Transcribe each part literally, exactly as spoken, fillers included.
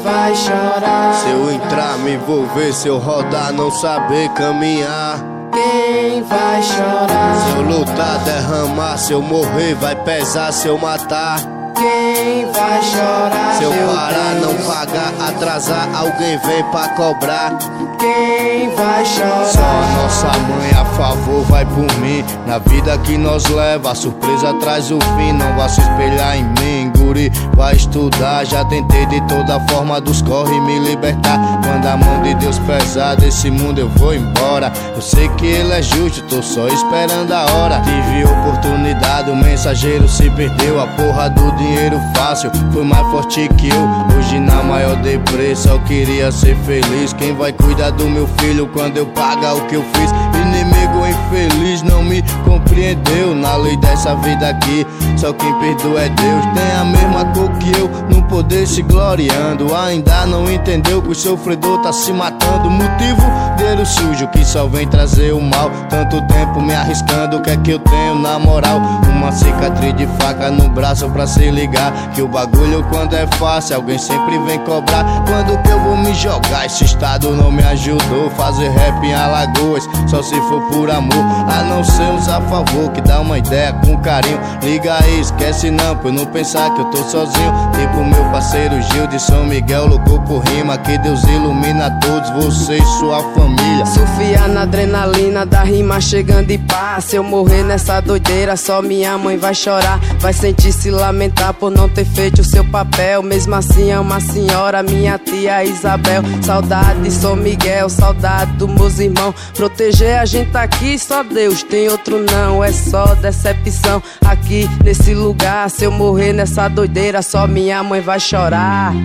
vai chorar? Se eu entrar, me envolver, se eu rodar, não saber caminhar. Quem vai chorar? Se eu lutar, derramar, se eu morrer, vai pesar, se eu matar. Quem vai chorar? Se eu meu parar, Deus? não pagar, atrasar, alguém vem pra cobrar. Quem vai chorar? Só a nossa mãe a favor vai por mim. Na vida que nós leva, a surpresa traz o fim. Não vá se espelhar em mim, guri, vai estudar. Já tentei de toda forma dos corre me libertar. Quando a mão de Deus pesar desse mundo eu vou embora. Eu sei que ele é justo, tô só esperando a hora. Tive oportunidade, o mensageiro se perdeu. A porra do dinheiro fácil foi mais forte que eu. Hoje na maior deprê, só queria ser feliz. Quem vai cuidar do meu filho quando eu pagar o que eu fiz? Inimigo infeliz não me compreendeu. Na lei dessa vida aqui, só quem perdoa é Deus. Tem a mesma cor que eu, no poder se gloriando. Ainda não entendeu que o sofredor tá se matando. Motivo, dinheiro sujo que só vem trazer o mal. Tanto tempo me arriscando, o que é que eu tenho na moral? Uma cicatriz de faca no braço pra se ligar. Que o bagulho quando é fácil, alguém sempre vem cobrar. Quando que eu vou me jogar? Esse estado não me ajudou. Fazer rap em Alagoas, só se for por amor. A não ser uns a favor, que dá uma ideia com carinho. Liga aí, esquece não, pra eu não pensar que eu tô sozinho. Tipo meu parceiro Gil de São Miguel, louco por rima. Que Deus ilumina todos, você e sua família. Surfia na adrenalina da rima chegando em paz. Se eu morrer nessa doideira, só minha mãe vai chorar. Vai sentir se lamentar por não ter feito o seu papel. Mesmo assim ama a senhora, minha tia Isabel. Saudade de São Miguel, saudade dos meus irmãos. Proteger a gente aqui, só Deus, tem outro não. É só decepção aqui nesse lugar. Se eu morrer nessa doideira, só minha mãe vai chorar.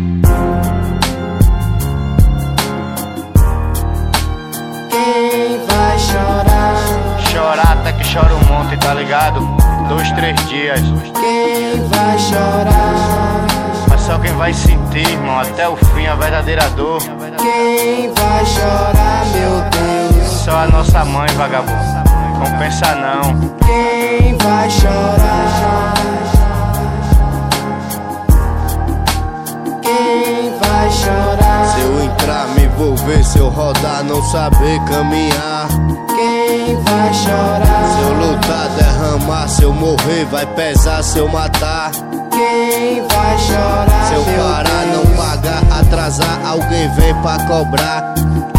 Quem vai chorar? Chorar até que chora um monte, tá ligado? Dois, três dias. Quem vai chorar? Mas só quem vai sentir, irmão, até o fim a verdadeira dor. Quem vai chorar, meu Deus? Só a nossa mãe, vagabundo. Não pensa não. Quem vai chorar? Quem vai chorar? Se eu entrar, me envolver, se eu rodar, não saber caminhar. Quem vai chorar? Se eu lutar, derramar, se eu morrer, vai pesar, se eu matar. Quem vai chorar? Se eu parar, não pagar, atrasar, alguém vem pra cobrar.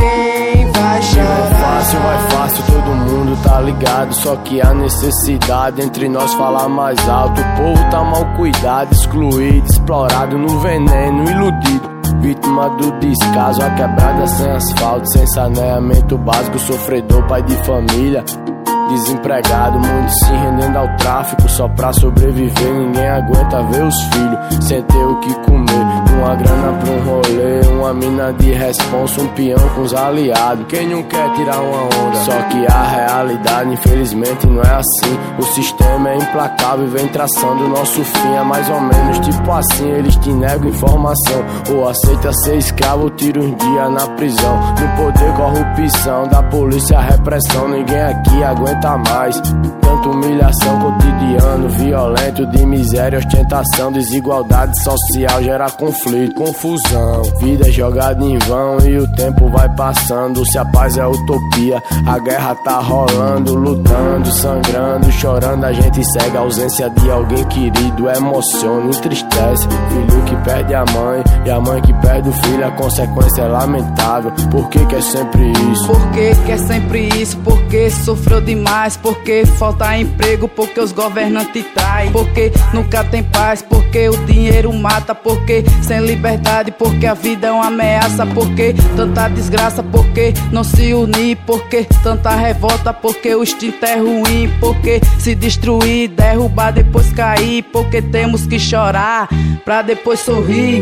Quem vai chorar? Vai fácil, vai fácil, todo mundo tá ligado. Só que há necessidade entre nós falar mais alto. O povo tá mal cuidado, excluído, explorado no veneno, iludido. Vítima do descaso, a quebrada sem asfalto, sem saneamento básico, sofredor, pai de família, desempregado, mundo se rendendo ao tráfico só pra sobreviver. Ninguém aguenta ver os filhos sem ter o que comer. Uma grana pra um rolê, uma mina de responsa, um peão com os aliados. Quem não quer tirar uma onda? Só que a realidade, infelizmente, não é assim. O sistema é implacável e vem traçando o nosso fim. É mais ou menos tipo assim, eles te negam informação. Ou aceita ser escravo ou tira uns dias na prisão. No poder, corrupção, da polícia, repressão. Ninguém aqui aguenta mais tanta humilhação, cotidiano violento de miséria, ostentação, desigualdade social, gera conflito, confusão, vida jogada em vão e o tempo vai passando. Se a paz é utopia, a guerra tá rolando, lutando, sangrando, chorando, a gente segue. A ausência de alguém querido emociona, entristece. Filho que perde a mãe e a mãe que perde o filho, a consequência é lamentável. Por que que é sempre isso? Por que que é sempre isso? Porque sofreu demais, porque falta emprego, porque os governantes traem, porque nunca tem paz, porque o dinheiro mata, porque sem liberdade, porque a vida é uma ameaça, porque tanta desgraça, porque não se unir, porque tanta revolta, porque o instinto é ruim, porque se destruir, derrubar, depois cair, porque temos que chorar pra depois sorrir.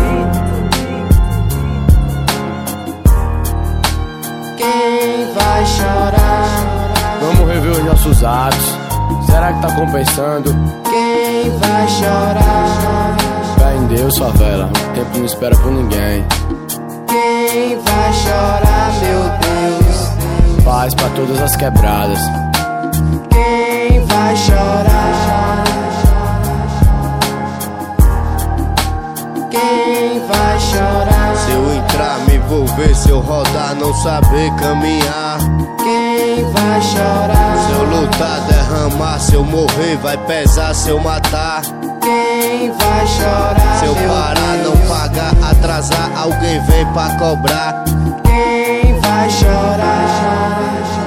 Quem vai chorar? Vamos rever os nossos atos. Será que tá compensando? Quem vai chorar? Fé em Deus, favela. O tempo não espera por ninguém. Quem vai chorar, meu Deus? Paz pra todas as quebradas. Quem vai chorar? Quem vai chorar? se eu rodar não saber caminhar? Quem vai chorar? Se eu lutar, derramar, se eu morrer vai pesar, se eu matar. Quem vai chorar? Se eu parar, não pagar, atrasar, alguém vem pra cobrar. Quem vai chorar?